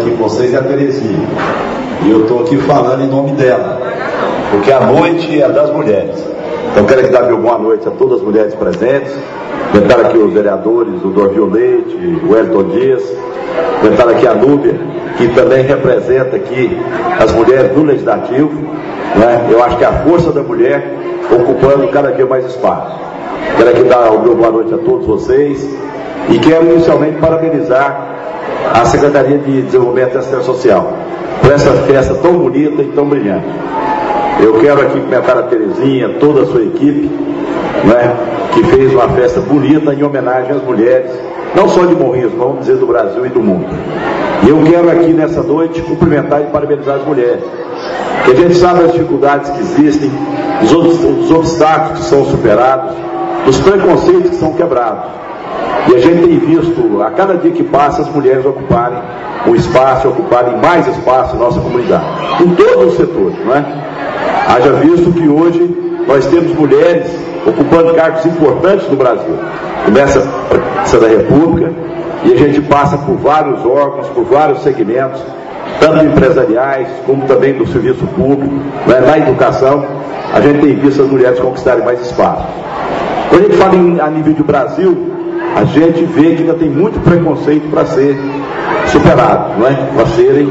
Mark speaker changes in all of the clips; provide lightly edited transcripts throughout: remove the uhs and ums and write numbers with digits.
Speaker 1: aqui com vocês é a Terezinha. E eu estou aqui falando em nome dela, porque a noite é das mulheres. Então quero aqui dar meu boa noite a todas as mulheres presentes. Comentar aqui os vereadores, o Dorvil Leite, o Elton Dias. Comentar aqui a Núbia, que também representa aqui as mulheres no Legislativo, né? Eu acho que a força da mulher ocupando cada dia mais espaço. Quero aqui dar o meu boa noite a todos vocês e quero inicialmente parabenizar a Secretaria de Desenvolvimento e Assistência Social por essa festa tão bonita e tão brilhante. Eu quero aqui comentar a Terezinha, toda a sua equipe, né, que fez uma festa bonita em homenagem às mulheres, não só de Morrinhos, vamos dizer, do Brasil e do mundo. E eu quero aqui nessa noite cumprimentar e parabenizar as mulheres, que a gente sabe as dificuldades que existem, os obstáculos que são superados, os preconceitos que são quebrados. E a gente tem visto, a cada dia que passa, as mulheres ocuparem um espaço, ocuparem mais espaço na nossa comunidade, em todos os setores, não é? Haja visto que hoje nós temos mulheres ocupando cargos importantes no Brasil. Começa a presidência da República e a gente passa por vários órgãos, por vários segmentos, tanto empresariais como também do serviço público, né? Na educação, a gente tem visto as mulheres conquistarem mais espaço. Quando a gente fala a nível de Brasil, a gente vê que ainda tem muito preconceito para ser superado, não é? Para serem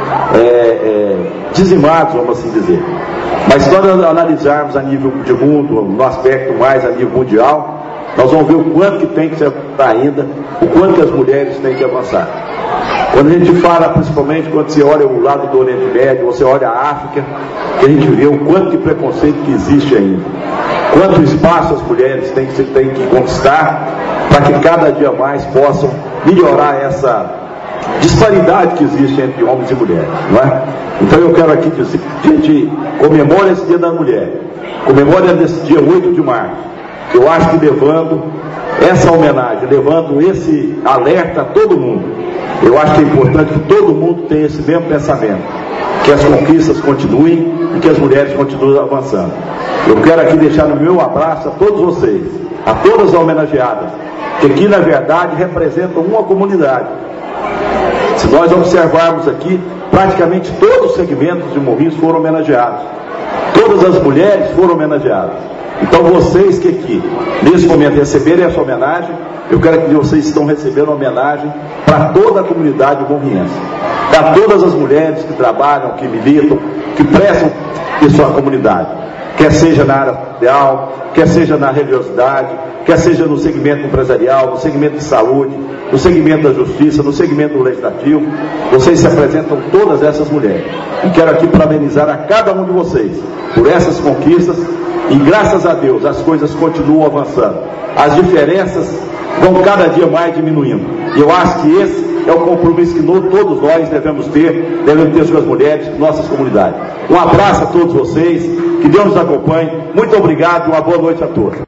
Speaker 1: dizimados, vamos assim dizer. Mas quando analisarmos a nível de mundo, no aspecto mais a nível mundial, nós vamos ver o quanto que tem que se avançar ainda, o quanto que as mulheres têm que avançar. Quando a gente fala, principalmente quando você olha o lado do Oriente Médio, você olha a África, que a gente vê o quanto de preconceito que existe ainda. Quanto espaço as mulheres têm que conquistar para que cada dia mais possam melhorar essa disparidade que existe entre homens e mulheres, não é? Então eu quero aqui dizer que a gente comemora esse Dia da Mulher, comemora nesse dia 8 de março. Eu acho que levando essa homenagem, levando esse alerta a todo mundo, eu acho que é importante que todo mundo tenha esse mesmo pensamento, que as conquistas continuem e que as mulheres continuem avançando. Eu quero aqui deixar no meu abraço a todos vocês, a todas as homenageadas, que aqui na verdade representam uma comunidade. Se nós observarmos aqui, praticamente todos os segmentos de Morrinhos foram homenageados. Todas as mulheres foram homenageadas. Então vocês que aqui, nesse momento, receberem essa homenagem, eu quero que vocês estão recebendo uma homenagem para toda a comunidade morrinhense. Para todas as mulheres que trabalham, que militam, que prestam em sua comunidade. Quer seja na área social, quer seja na religiosidade, quer seja no segmento empresarial, no segmento de saúde, no segmento da justiça, no segmento do legislativo, vocês se apresentam todas essas mulheres. E quero aqui parabenizar a cada um de vocês por essas conquistas e graças a Deus as coisas continuam avançando. As diferenças vão cada dia mais diminuindo. E eu acho que esse é o compromisso que todos nós devemos ter com as mulheres, com nossas comunidades. Um abraço a todos vocês, que Deus nos acompanhe. Muito obrigado e uma boa noite a todos.